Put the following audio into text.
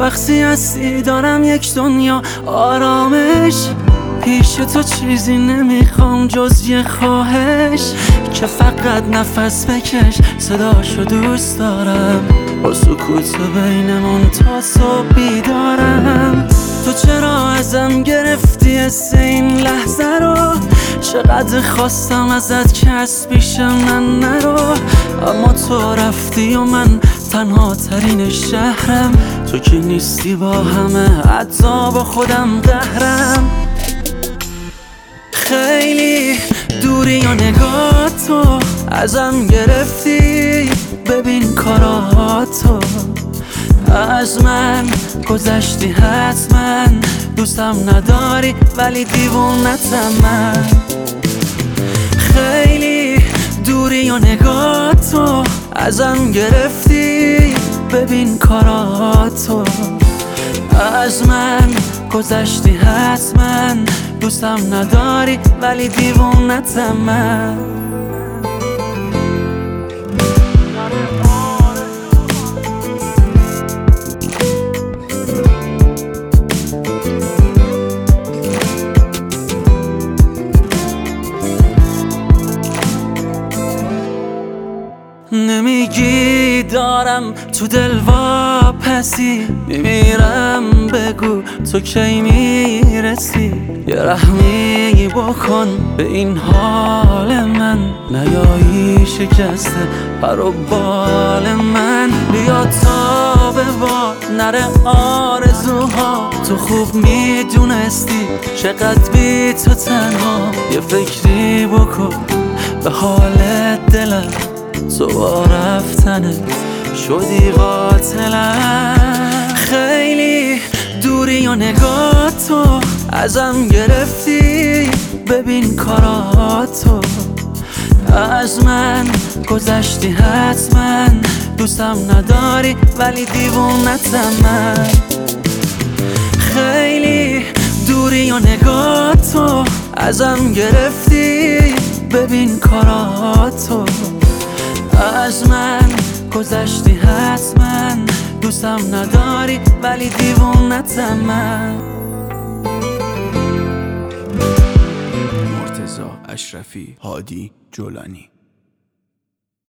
وقتی هستی دارم یک دنیا آرامش. پیش تو چیزی نمیخوام جز یه خواهش، که فقط نفس بکش صداشو دوست دارم. با سکوت بینمون تا صبح بیدارم. تو چرا ازم گرفتی حس این لحظه رو؟ چقدر خواستم ازت که از پیش من نرو، اما تو رفتی و من تنها ترین شهرم. تو که نیستی با همه حتی با خودم قهرم. خیلی دوری و نگاه تو ازم گرفتی، ببین کاراتو از من گذشتی حتما. دوستم نداری ولی دیوونتم من. خیلی دوری و نگاه تو ازم گرفتی، ببین کاراتو از من گذشتی حتما. دوستم نداری ولی دیوونتم من. نمیگی دارم تو دل واپسی، میمیرم بگو تو کی میرسی. یه رحمی بکن به این حال من، نیایی شکسته پر و بال من. بیا تا به باد نره آرزوها، تو خوب میدونستی چقدر بی تو تنها. یه فکری بکن به حال دلم، تو با رفتنت شدی قاتلم. خیلی دوری و نگاه تو ازم گرفتی، ببین کاراتو از من گذشتی حتما. دوستم نداری ولی دیوونتم من. خیلی دوری و نگاه تو ازم گرفتی، ببین کاراتو از من گذشتی حتما. دوستم نداری ولی دیوونتم من. مرتضی اشرفی، هادی جولانی.